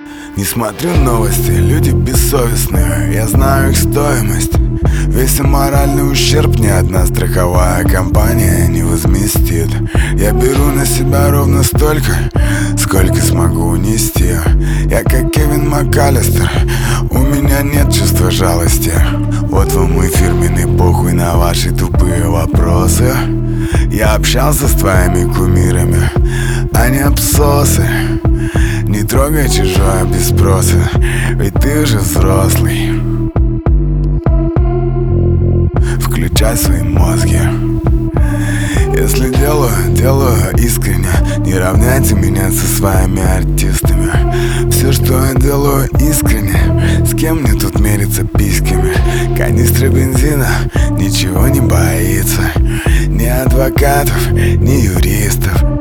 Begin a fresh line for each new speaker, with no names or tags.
Не смотрю новости, люди бессовестные, я знаю их стоимость. Весь моральный ущерб ни одна страховая компания не возместит. Я беру на себя ровно столько, сколько смогу унести. Я как Кевин МакАлистер, у меня нет чувства жалости. Вот вам мой фирменный похуй на ваши тупые вопросы. Я общался с твоими кумирами, а не абсосы. Не трогай чужое без спроса, ведь ты уже взрослый. Включай свои мозги. Если делаю искренне, не равняйте меня со своими артистами. Все, что я делаю искренне, с кем мне тут мериться письками? Канистра бензина ничего не боится, ни адвокатов, ни юристов.